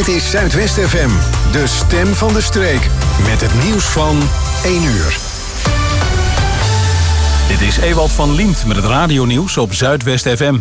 Dit is Zuidwest FM, de stem van de streek. Met het nieuws van 1 uur. Dit is Ewald van Liemt met het radionieuws op Zuidwest FM.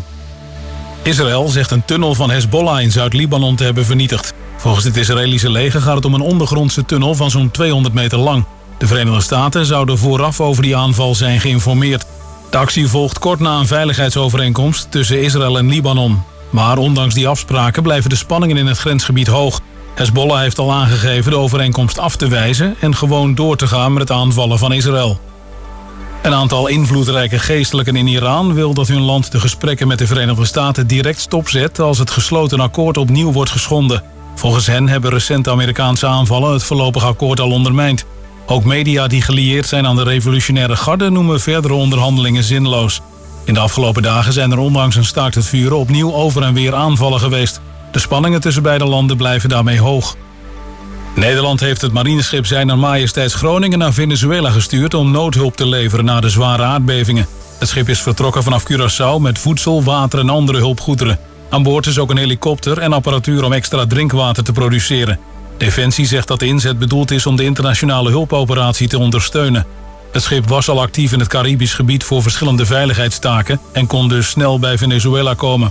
Israël zegt een tunnel van Hezbollah in Zuid-Libanon te hebben vernietigd. Volgens het Israëlische leger gaat het om een ondergrondse tunnel van zo'n 200 meter lang. De Verenigde Staten zouden vooraf over die aanval zijn geïnformeerd. De actie volgt kort na een veiligheidsovereenkomst tussen Israël en Libanon. Maar ondanks die afspraken blijven de spanningen in het grensgebied hoog. Hezbollah heeft al aangegeven de overeenkomst af te wijzen en gewoon door te gaan met het aanvallen van Israël. Een aantal invloedrijke geestelijken in Iran wil dat hun land de gesprekken met de Verenigde Staten direct stopzet als het gesloten akkoord opnieuw wordt geschonden. Volgens hen hebben recente Amerikaanse aanvallen het voorlopig akkoord al ondermijnd. Ook media die gelieerd zijn aan de revolutionaire garde noemen verdere onderhandelingen zinloos. In de afgelopen dagen zijn er ondanks een staakt het vuren opnieuw over en weer aanvallen geweest. De spanningen tussen beide landen blijven daarmee hoog. Nederland heeft het marineschip Zijner Majesteits Groningen naar Venezuela gestuurd om noodhulp te leveren na de zware aardbevingen. Het schip is vertrokken vanaf Curaçao met voedsel, water en andere hulpgoederen. Aan boord is ook een helikopter en apparatuur om extra drinkwater te produceren. Defensie zegt dat de inzet bedoeld is om de internationale hulpoperatie te ondersteunen. Het schip was al actief in het Caribisch gebied voor verschillende veiligheidstaken en kon dus snel bij Venezuela komen.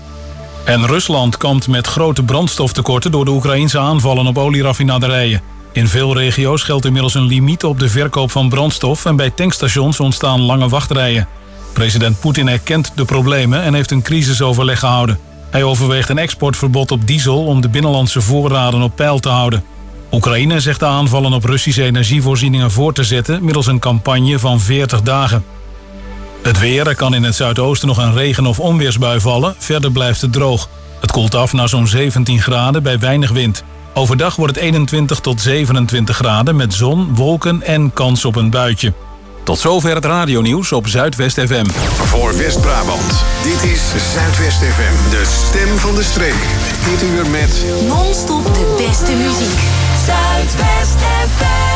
En Rusland kampt met grote brandstoftekorten door de Oekraïense aanvallen op olieraffinaderijen. In veel regio's geldt inmiddels een limiet op de verkoop van brandstof en bij tankstations ontstaan lange wachtrijen. President Poetin erkent de problemen en heeft een crisisoverleg gehouden. Hij overweegt een exportverbod op diesel om de binnenlandse voorraden op peil te houden. Oekraïne zegt de aanvallen op Russische energievoorzieningen voor te zetten middels een campagne van 40 dagen. Het weer, er kan in het zuidoosten nog een regen- of onweersbui vallen. Verder blijft het droog. Het koelt af naar zo'n 17 graden bij weinig wind. Overdag wordt het 21 tot 27 graden met zon, wolken en kans op een buitje. Tot zover het radionieuws op Zuidwest FM. Voor West-Brabant, dit is Zuidwest FM, de stem van de streek. Dit uur met non-stop de beste muziek. Zuidwest FM.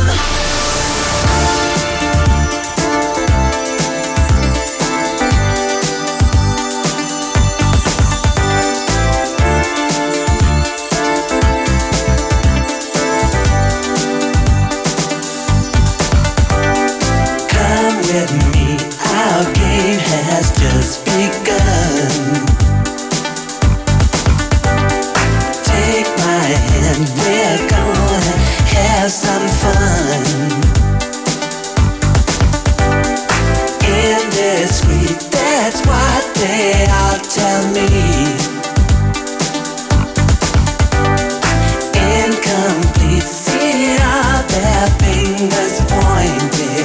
Just begun. Take my hand, we're gonna have some fun. Indiscreet, that's what they all tell me. Incomplete, see all their fingers pointed.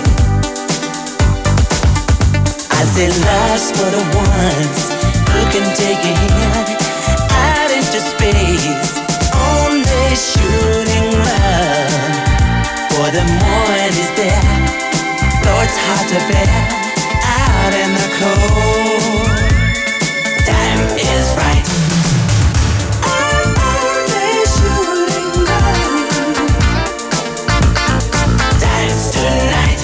I say love's for the ones who can take a hint out into space. Only shooting love for the morning is there. Though it's hard to bear out in the cold. Time is right. I'm only shooting love. Time's tonight.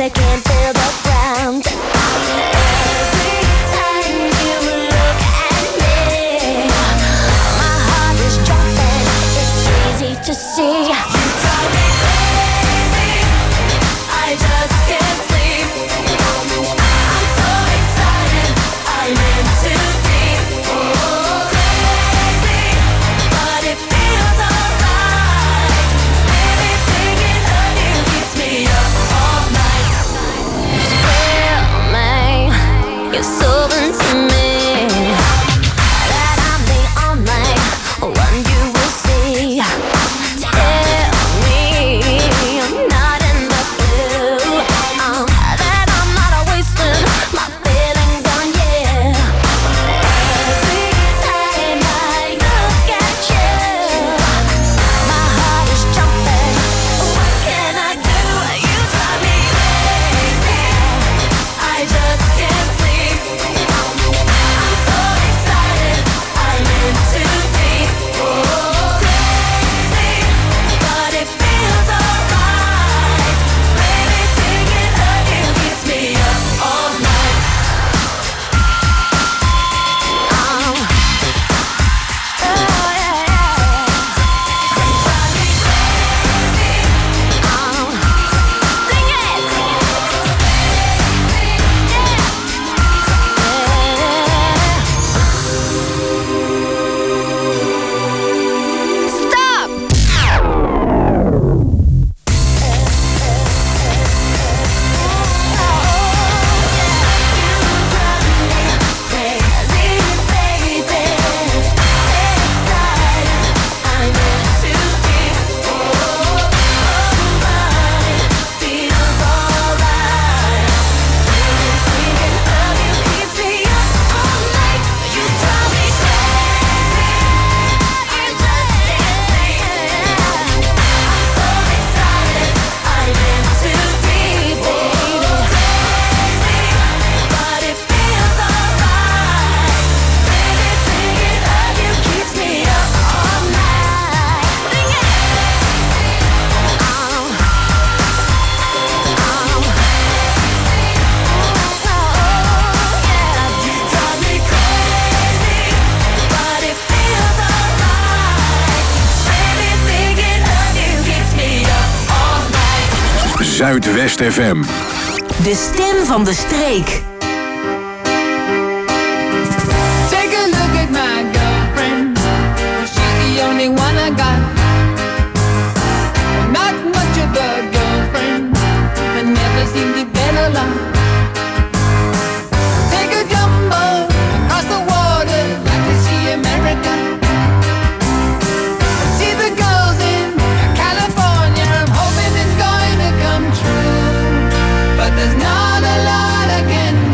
I can't feel the ground. Every time you look at me, my heart is jumping. It's easy to see. You drive me crazy. I just can't sleep. I'm so excited. I'm in too deep. Oh, crazy, but it feels alright. Baby, thinking of you keeps me up all night. Tell me you're so into me, that I'm the only one you will see. Tell me I'm not in the blue, that I'm not wasting my feelings on you. Every time I look at you, my heart is jumping. What can I do? You drive me crazy. I just can't sleep. I'm so excited. I'm in too deep. Oh, crazy, but it feels alright. Baby, thinking of you keeps me up all night. Oh yeah, yeah. You drive me crazy. Sing it. Stop. Zuidwest FM. De stem van de streek. Take a look at my girlfriend. She's the only one I got. Not much of a girlfriend, but never seemed to get along. Take a jumbo across the water, like to see America. See the girls in California. I'm hoping it's going to come true, but there's not a lot I can do.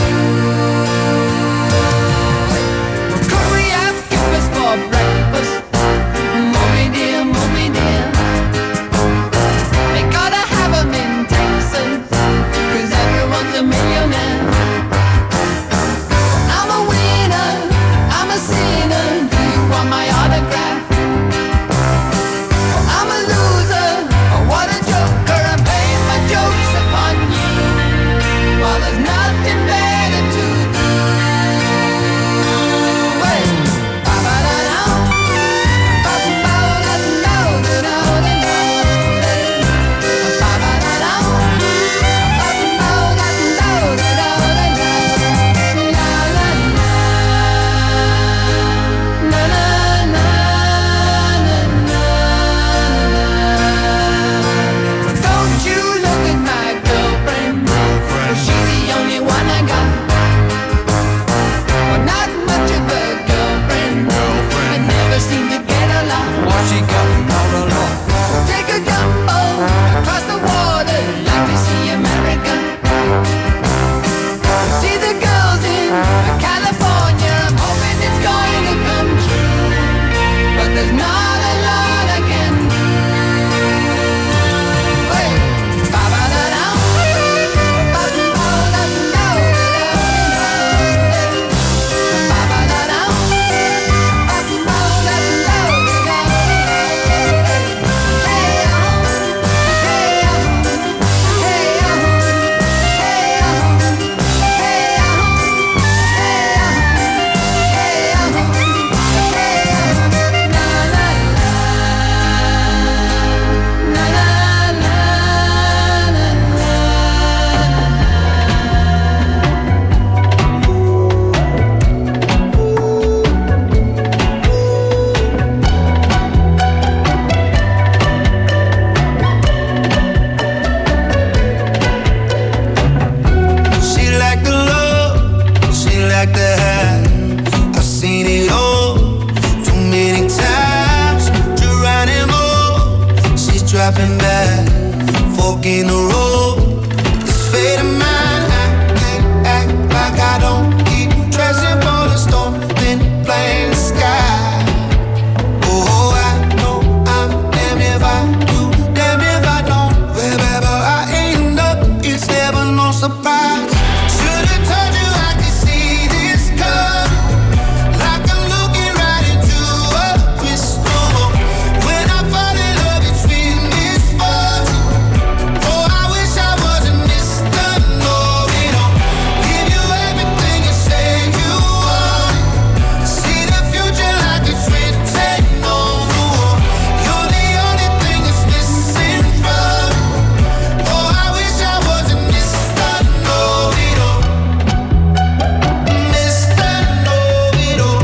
in a row. This fate of mine, I can't act like I don't keep dressing for the storm, then plain sky. Oh, I know I'm damned if I do, damned if I don't. Wherever I end up, it's never no surprise. Should've told you I could see this coming, like I'm looking right into a crystal ball. When I fall in love, it's with misfortune. Oh, I wish I wasn't Mr. Know-it-all. Give you everything you say you want. See the future like it's written on the wall. You're the only thing that's missing from me. Oh, I wish I wasn't Mr. Know-it-all. Mr. Know-it-all.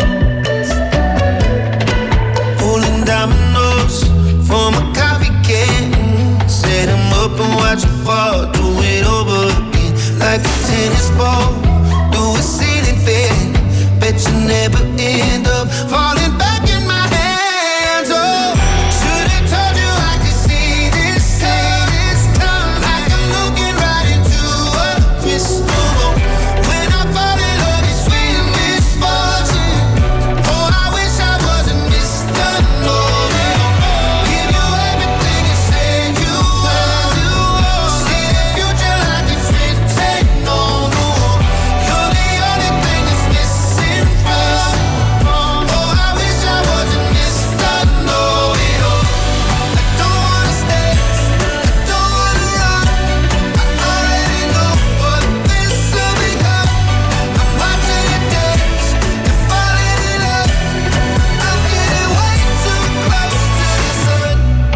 Rolling dominoes from a coffee can. Set 'em up and watch 'em fall. Do it over again like a tennis ball. Do a ceiling fan. Bet you never end up falling back in my hands. Oh, should've told you I could see this coming, like I'm looking right into a crystal ball. When I fall in love, it's with misfortune. Oh, I wish I wasn't Mr. Know-it-all. Give you everything you say you want. See the future like it's written on the wall. You're the only thing that's missing from me. Oh, I wish I wasn't Mr. Know-it-all. I don't wanna stay, I don't wanna run. I already know what this will become. I'm watching you dance and falling in love. I'm getting way too close to the sun.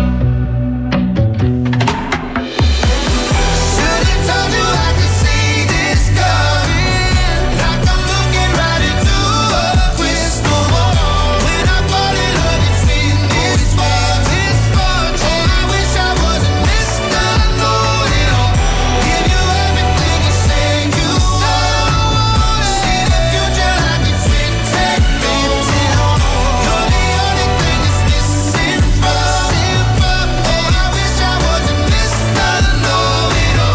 Should've told you I could see this coming, like I'm looking right into a crystal ball. When I fall in love, it's with misfortune. Oh, I wish I wasn't Mr. Know-it-all. Give you everything you say you want. See the future like it's written on the wall. You're the only thing that's missing from me. Oh, I wish I wasn't Mr. Know-it-all.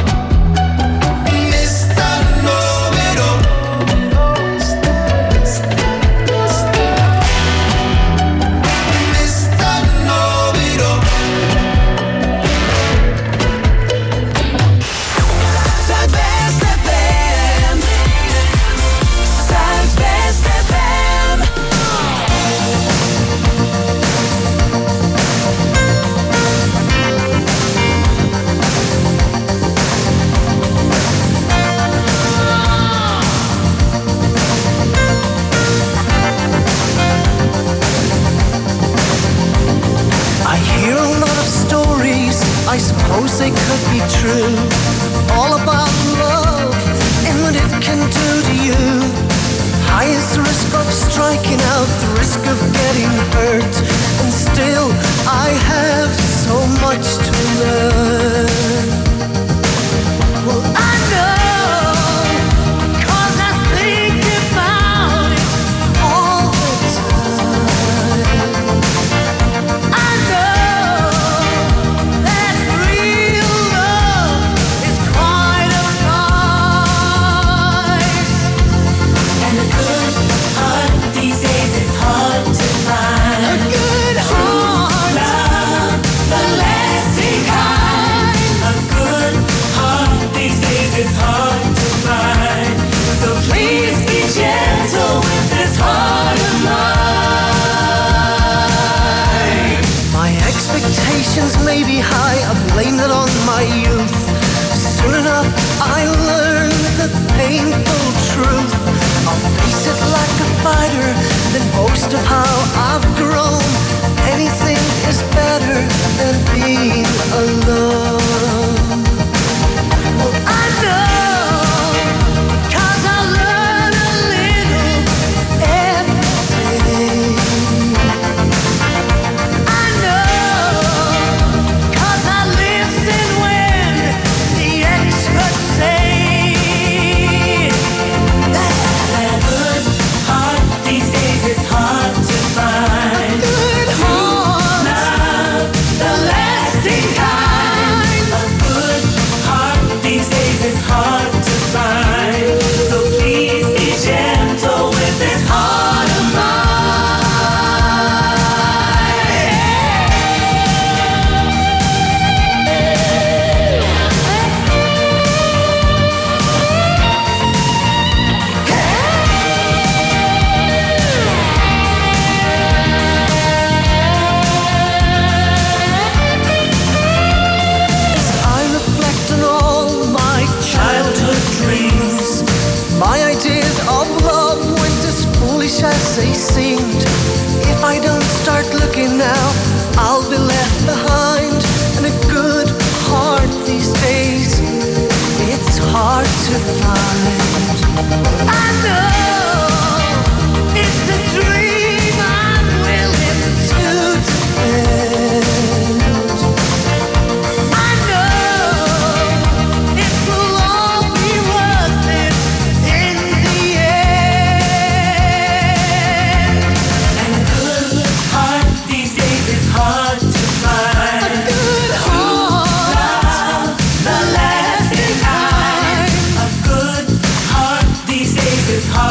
Mr. Know-it-all. Mr. Know-it-all. Zuidwest FM. Zuidwest FM. I hear a lot of stories, I suppose they could be true, all about love and what it can do to you. Highest risk of striking out, the risk of getting hurt, and still I have so much to learn. Well, I know, 'cause I think about it all the time. I know that real love is quite a price. And a good heart these days is hard to find. A good heart, Love, the lasting kind. A good heart these days is hard to find. So please be gentle with this heart of mine. my expectations may be high, I blame it on my youth. Soon enough I learned the painful truth. I'll face it like a fighter, then boast of how I've grown. Anything is better than being alone. Well, I know, 'cause I learn a little every day. I know, 'cause I listen when the experts say that A good heart these days is hard to hard to find. I know it's a dream I'm willing to defend. I know it will all be worth it in the end. And a good heart these days is hard to find. A good heart, the lasting kind. A good heart these days is hard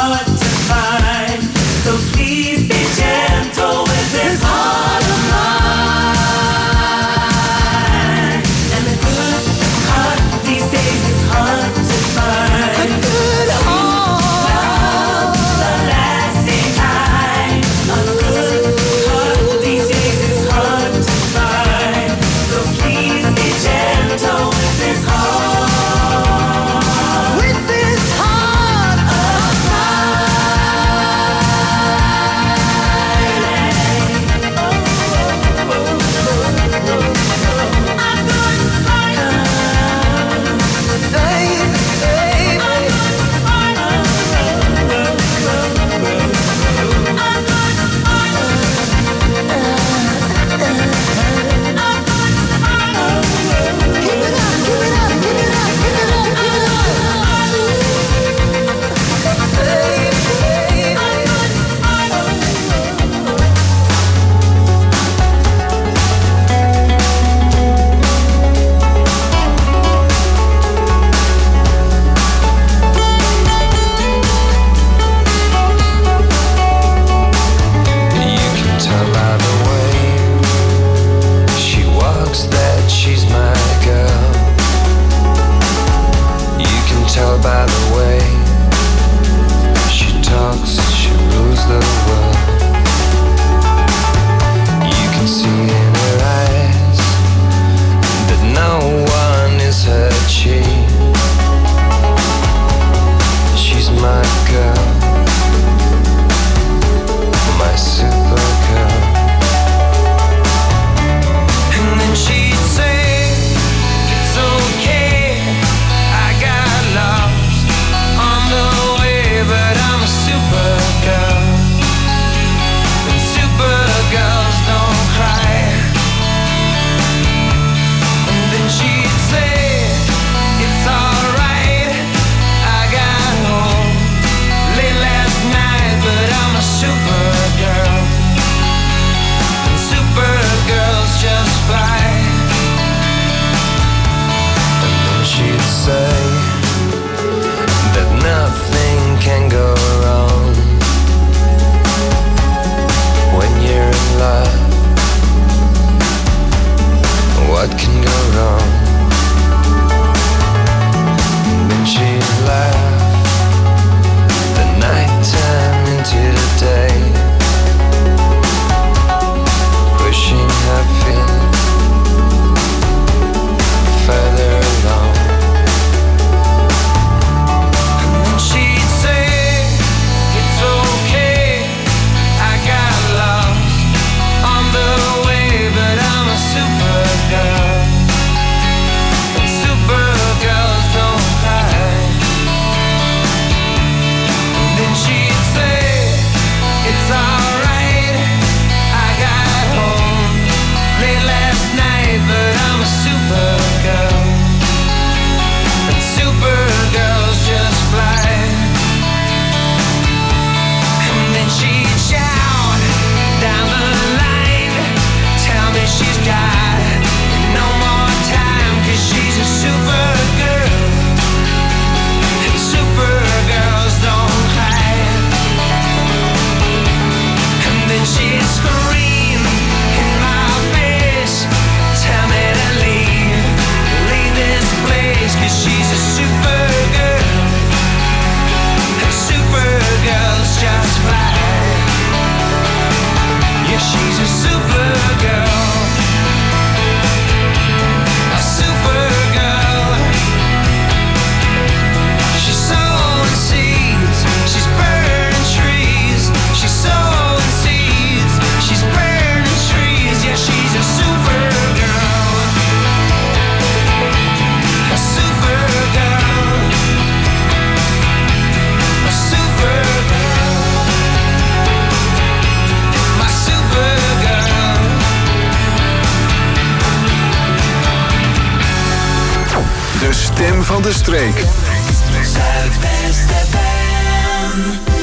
De stem van de streek. Zuidwest FM.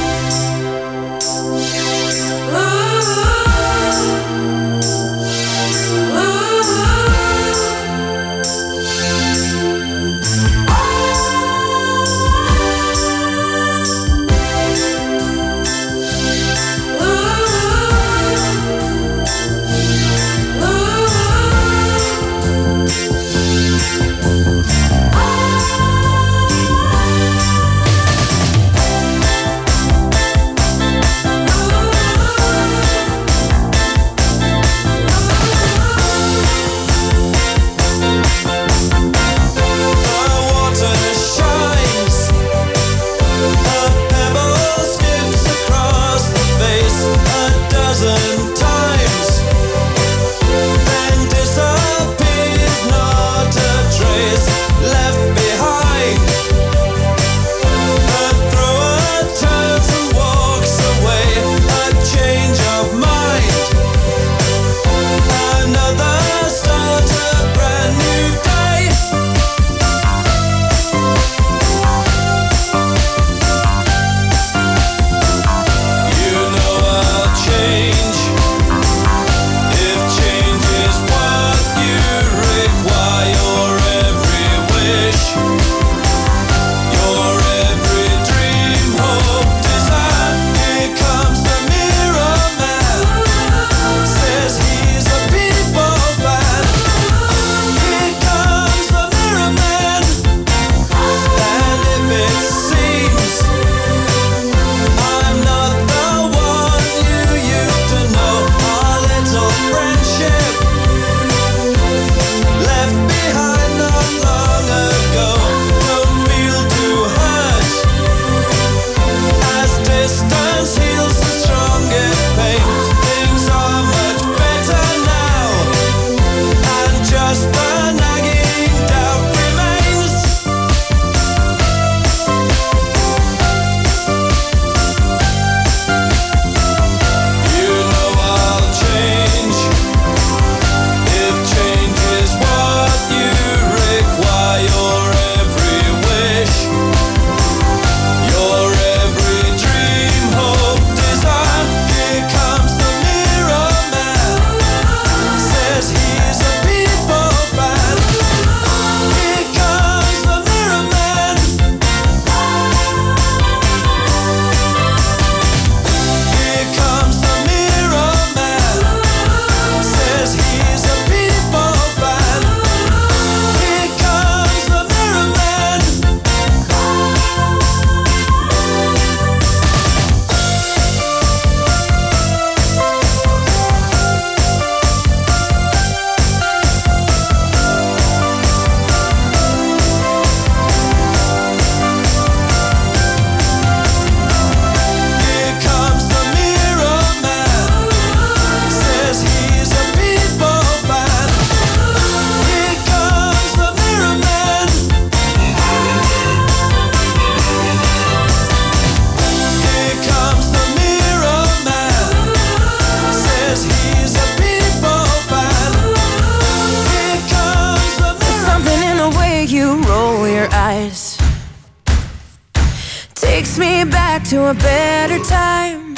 To a better time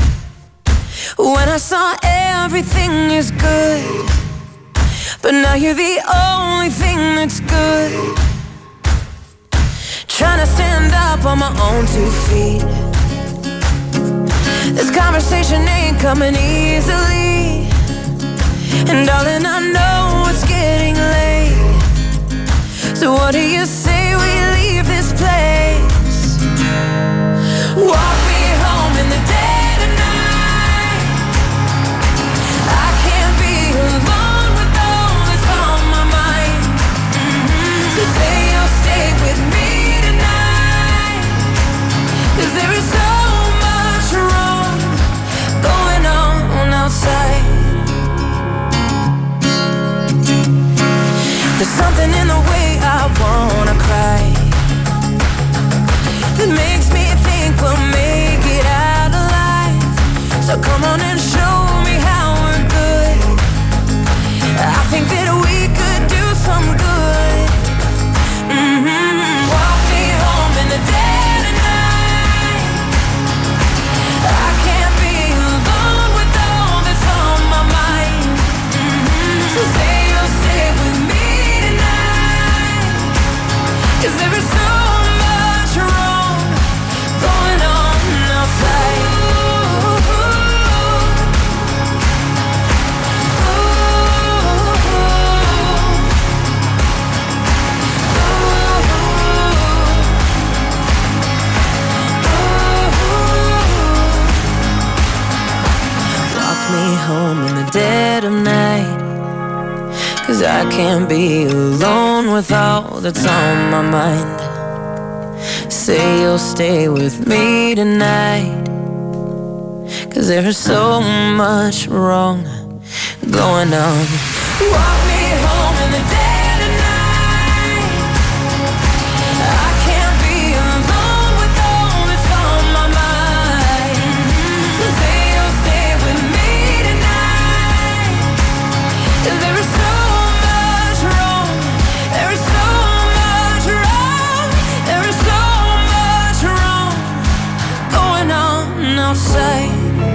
when I saw everything is good, but now you're the only thing that's good. Trying to stand up on my own 2 feet. This conversation ain't coming easily, and darling, I know it's getting late. So what do you say we leave this place? Walk me home in the dead of night. I can't be alone with all that's on my mind. So say you'll stay with me tonight, 'cause there is so much wrong going on outside. There's something in the way I wanna cry. 'cause I can't be alone with all that's on my mind. Say you'll stay with me tonight, 'cause there's so much wrong going on. Walk me home in the dead of night. I can't be alone with all that's on my mind. So say you'll stay with me tonight, 'cause there is so much wrong. There is so much wrong. There is so much wrong going on outside.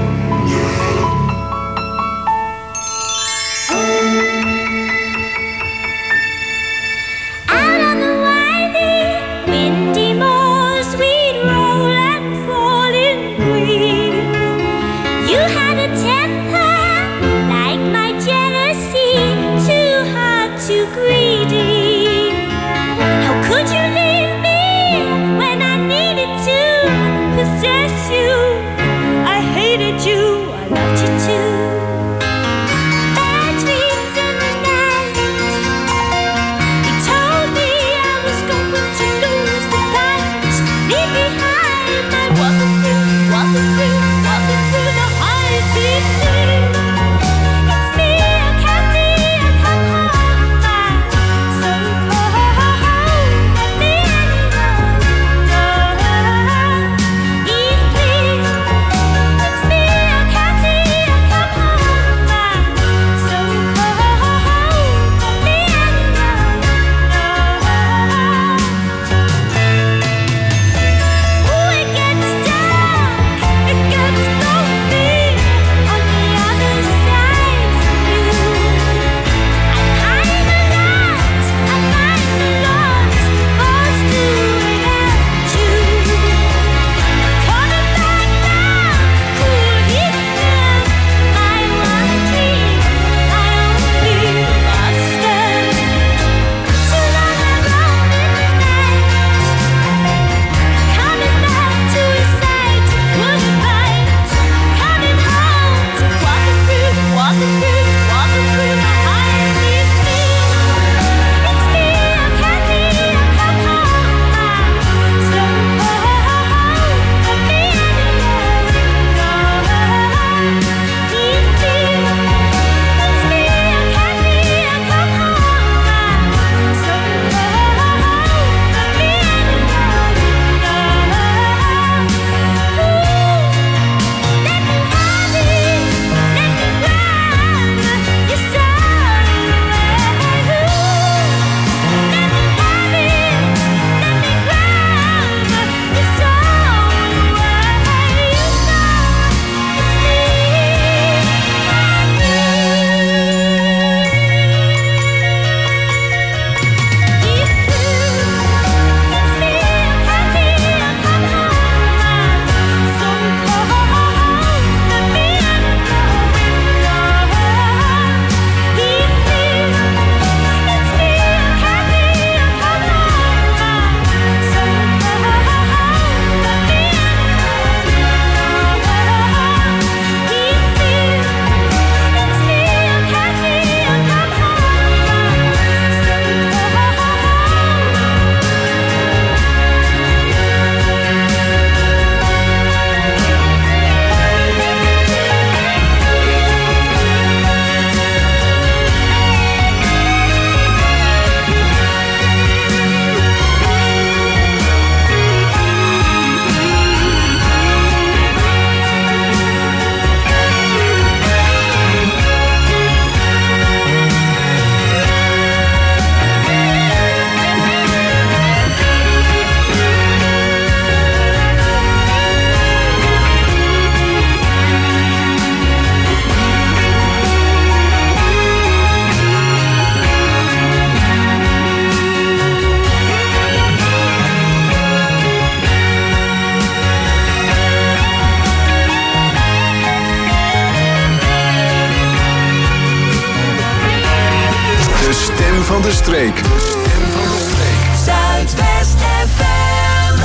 van de streek. Zuidwest FM.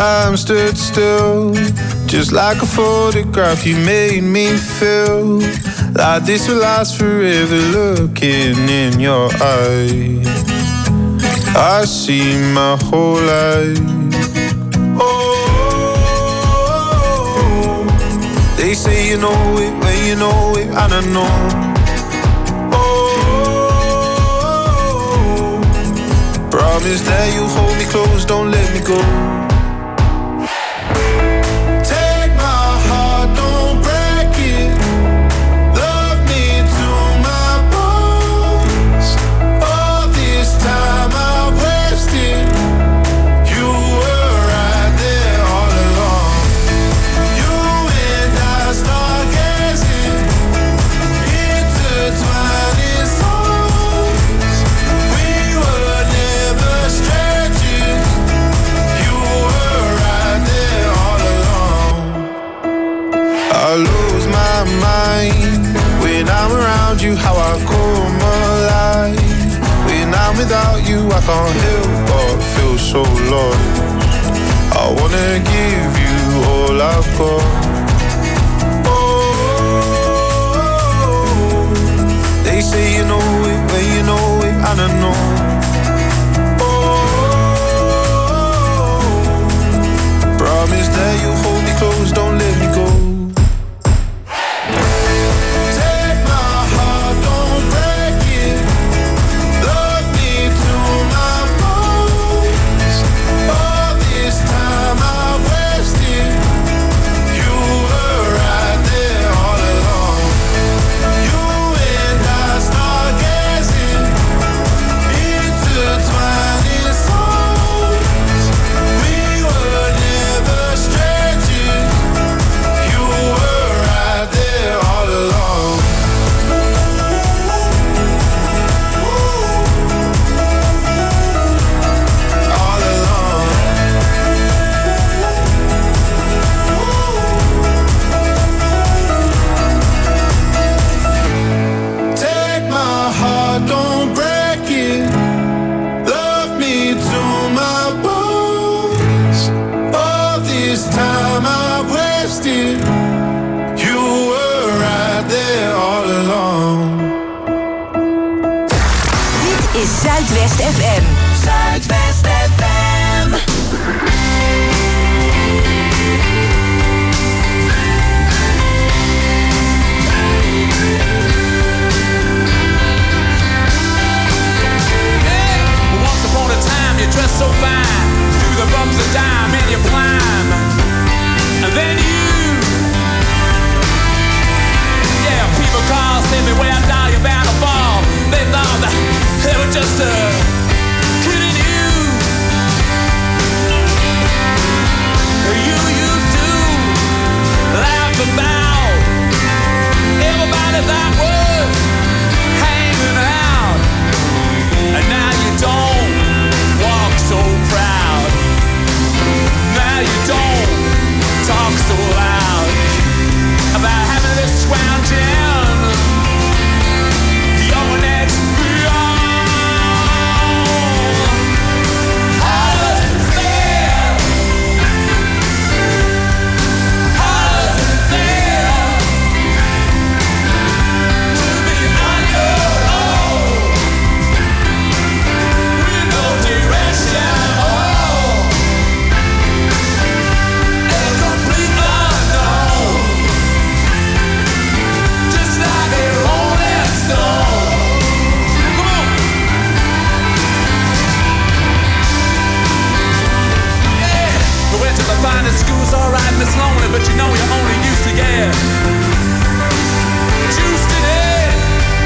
Time stood still, just like a photograph. You made me feel like this will last forever. Looking in your eyes, I see my whole life. Oh, they say you know it when you know it, and I know. Oh, promise that you hold me close, don't let me go. You how I come alive. When I'm without you, I can't help but feel so lost. I wanna give you all I've got. Oh, they say you know it when you know it, and I know. Oh, promise that you hold me close, don't let me go. Zuidwest FM. Zuidwest FM. Hey, once upon a time you dressed so fine, through the bumps of dime and you climb, and then yeah, people call, say me where down you're bound to fall. They thought that they were just kidding you. You used to laugh about everybody that was hanging out, and now you don't walk so proud. Now you don't talk so loud about having this scrounging your next finest school's alright, Miss Lonely, but you know you only used to get juiced in it.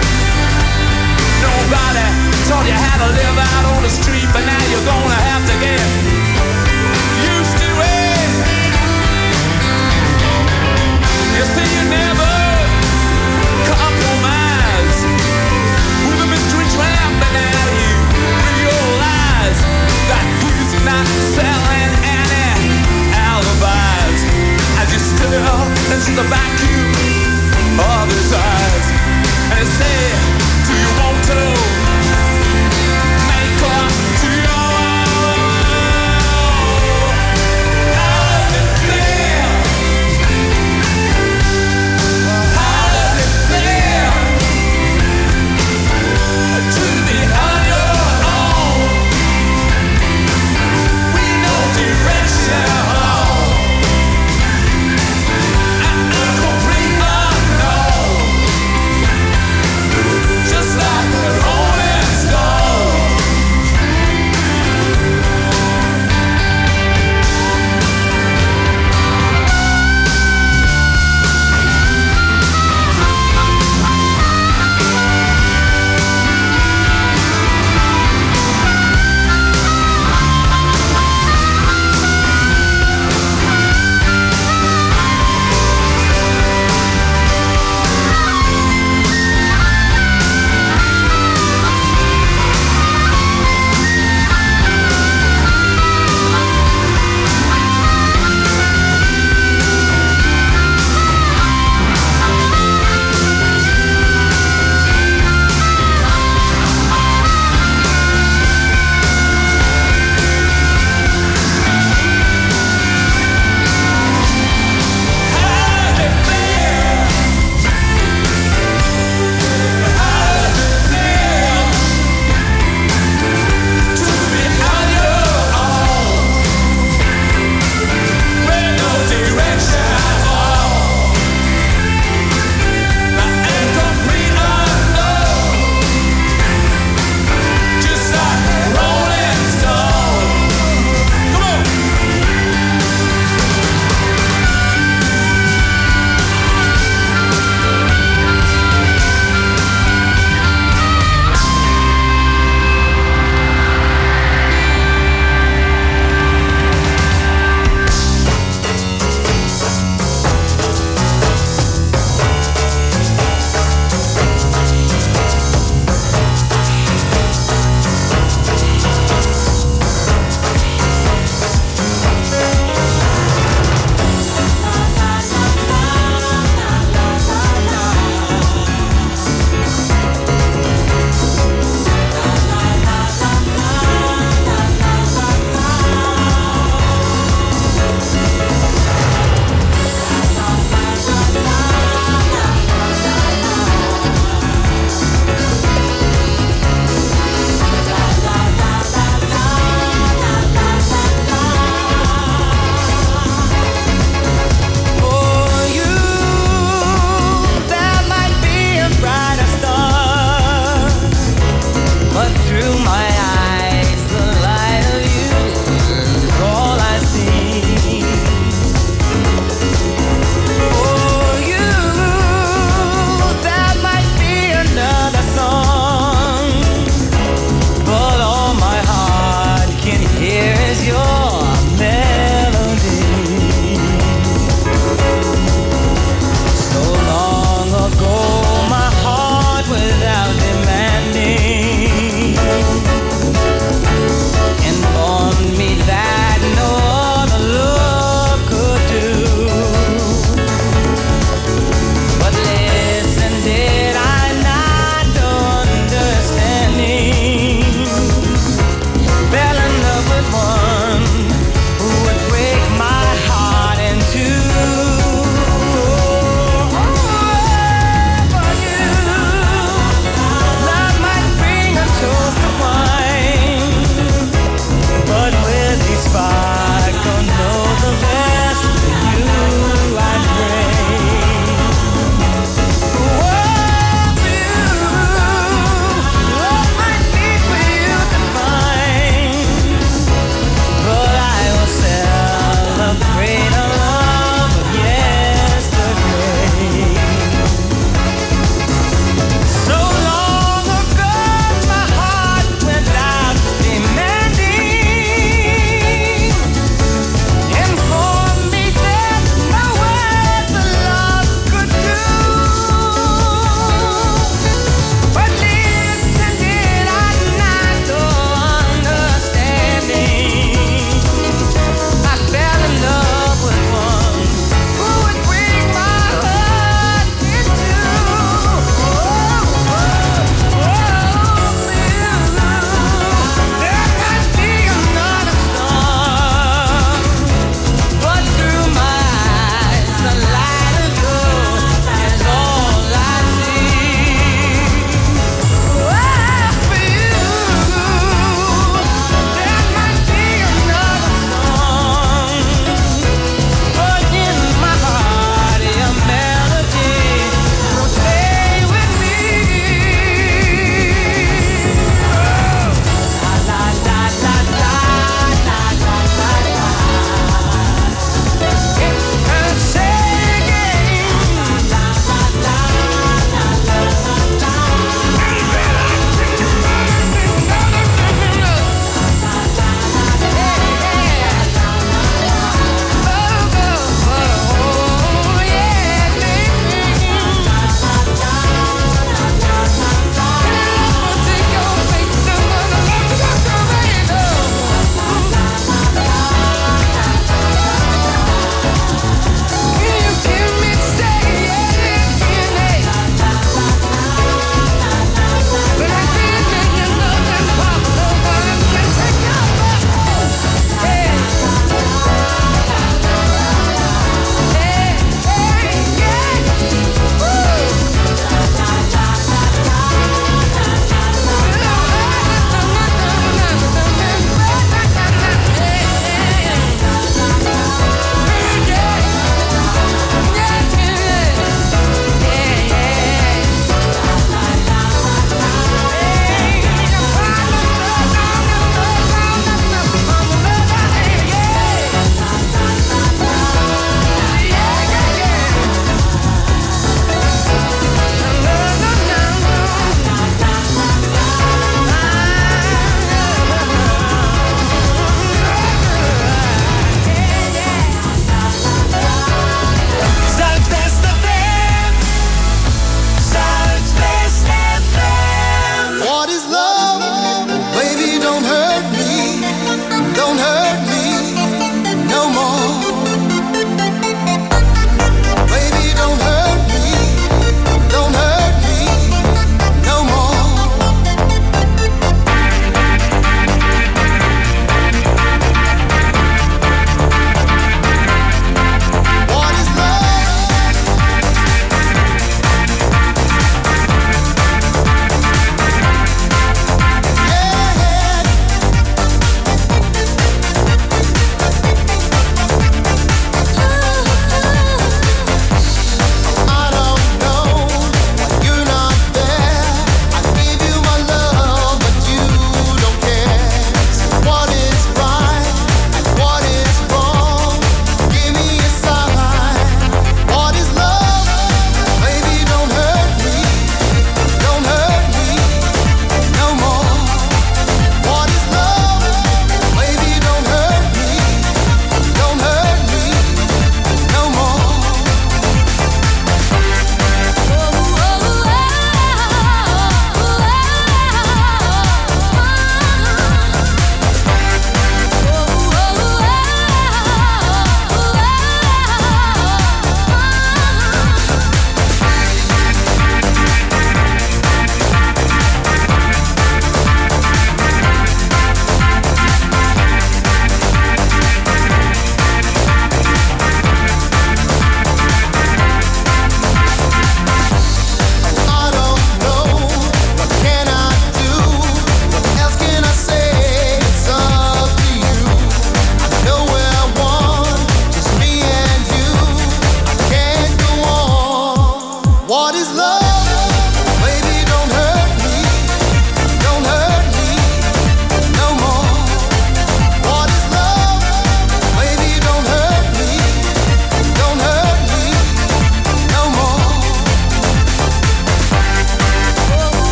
Nobody taught you how to live out on the street, but now you're gonna have to get used to it. You see, you never compromise with a mystery tramp, but now you realize that he's not selling any alibis as you stare into the vacuum of his eyes and say, do you want to make up to your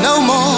no more.